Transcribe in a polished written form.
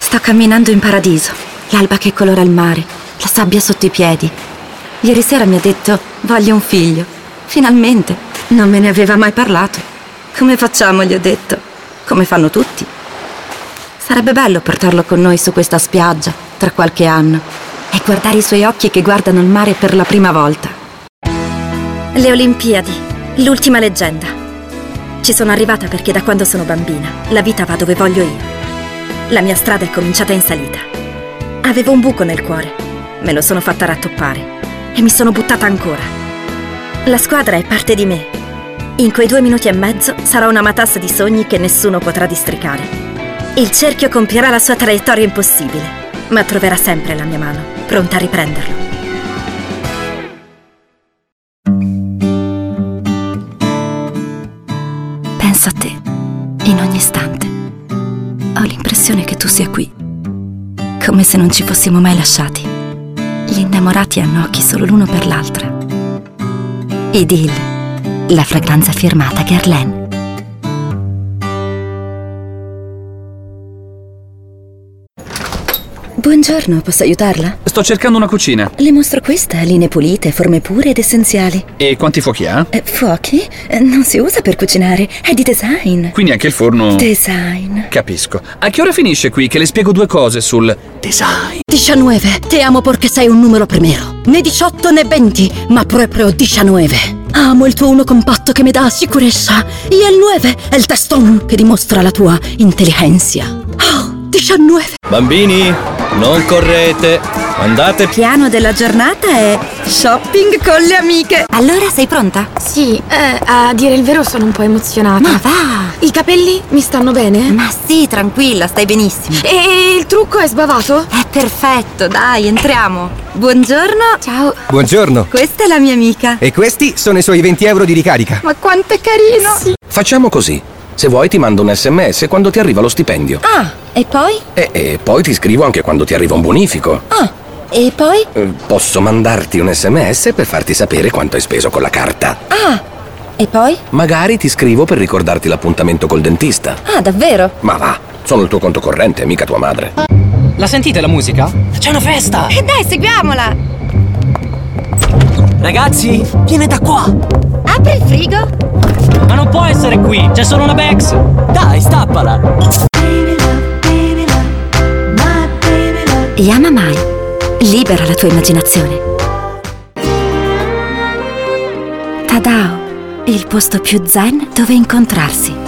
Sto camminando in paradiso. L'alba che colora il mare, la sabbia sotto i piedi. Ieri sera mi ha detto: voglio un figlio. Finalmente. Non me ne aveva mai parlato. Come facciamo, gli ho detto. Come fanno tutti. Sarebbe bello portarlo con noi su questa spiaggia tra qualche anno e guardare i suoi occhi che guardano il mare per la prima volta. Le Olimpiadi, l'ultima leggenda. Ci sono arrivata perché da quando sono bambina la vita va dove voglio io. La mia strada è cominciata in salita. Avevo un buco nel cuore, me lo sono fatta rattoppare e mi sono buttata ancora. La squadra è parte di me. In quei 2 minuti e mezzo sarò una matassa di sogni che nessuno potrà districare. Il cerchio compierà la sua traiettoria impossibile, ma troverà sempre la mia mano, pronta a riprenderlo. Penso a te, in ogni istante. Ho l'impressione che tu sia qui, come se non ci fossimo mai lasciati. Gli innamorati hanno occhi solo l'uno per l'altra. Idil, la fragranza firmata Guerlain. Buongiorno, posso aiutarla? Sto cercando una cucina. Le mostro questa, linee pulite, forme pure ed essenziali. E quanti fuochi ha? Fuochi? Non si usa per cucinare, è di design. Quindi anche il forno... Design. Capisco. A che ora finisce qui? Che le spiego 2 cose sul design. 19. Te amo perché sei un numero primero. Né 18 né 20, ma proprio 19. Amo il tuo 1 compatto che mi dà sicurezza. E il 9 è il teston che dimostra la tua intelligenza. Oh, 19. Bambini, non correte. Andate. Il piano della giornata è shopping con le amiche. Allora sei pronta? Sì, a dire il vero sono un po' emozionata. Ma va! I capelli mi stanno bene? Ma sì, tranquilla, stai benissimo. E il trucco è sbavato? È perfetto, dai, entriamo. Buongiorno. Ciao. Buongiorno. Questa è la mia amica. E questi sono i suoi 20 euro di ricarica. Ma quanto è carino! Sì. Facciamo così. Se vuoi ti mando un SMS quando ti arriva lo stipendio. Ah, e poi? E poi ti scrivo anche quando ti arriva un bonifico. Ah, e poi? Posso mandarti un SMS per farti sapere quanto hai speso con la carta. Ah, e poi? Magari ti scrivo per ricordarti l'appuntamento col dentista. Ah, davvero? Ma va, sono il tuo conto corrente, mica tua madre. La sentite la musica? C'è una festa! Dai, seguiamola! Ragazzi, viene da qua! Apri il frigo! Ma non può essere qui, c'è solo una Bex! Dai, stappala! Yamamai, libera la tua immaginazione. Tadao, il posto più zen dove incontrarsi.